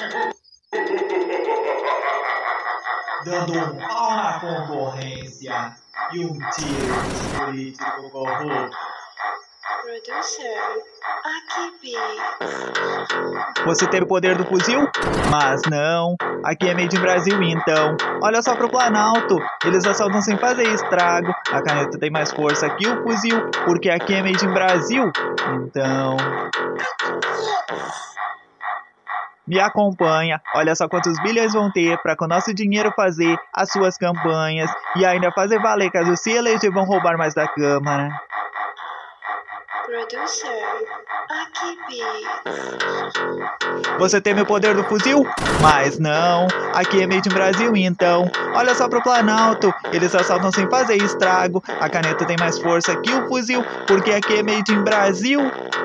Dando um pau na concorrência e um tiro de político corrupto. Producer, aqui Beats. Você teve o poder do fuzil? Mas não, aqui é Made in Brasil então. Olha só pro Planalto, eles assaltam sem fazer estrago. A caneta tem mais força que o fuzil, porque aqui é Made in Brasil. Então... Me acompanha, olha só quantos bilhões vão ter pra com o nosso dinheiro fazer as suas campanhas e ainda fazer valer caso se eleger vão roubar mais da Câmara. Producer, aqui Beats. Você teme o poder do fuzil? Mas não, aqui é Made in Brasil então. Olha só pro Planalto, eles assaltam sem fazer estrago. A caneta tem mais força que o fuzil, porque aqui é Made in Brasil.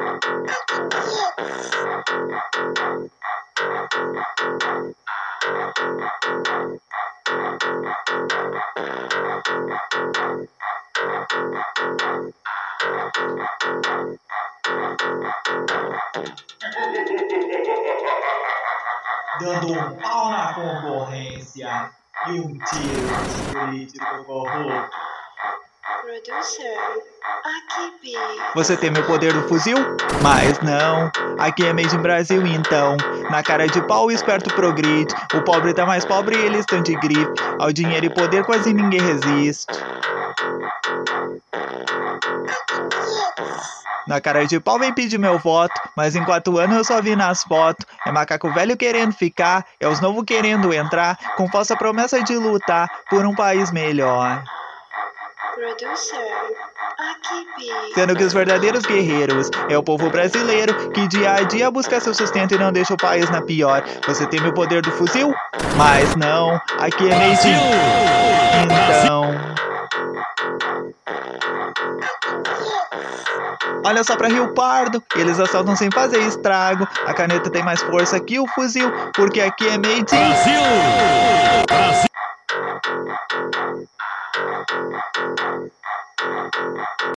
Dando um pau na concorrência e um tiro de político corrupto. Producer, aqui Beats. Você teme o poder do fuzil? Mas não, aqui é Made in Brasil então. Na cara de pau o esperto progride. O pobre tá mais pobre e eles estão de gripe. Ao dinheiro e poder quase ninguém resiste. Na cara de pau vem pedir meu voto, mas em 4 anos eu só vi nas fotos. É macaco velho querendo ficar, é os novos querendo entrar, com falsa promessa de lutar por um país melhor. Producer, aqui Beats. Sendo que os verdadeiros guerreiros é o povo brasileiro que dia a dia busca seu sustento e não deixa o país na pior. Você teme o poder do fuzil? Mas não, aqui é Made in... Então... Olha só pra Rio Pardo, eles assaltam sem fazer estrago. A caneta tem mais força que o fuzil, porque aqui é Made in... Brasil!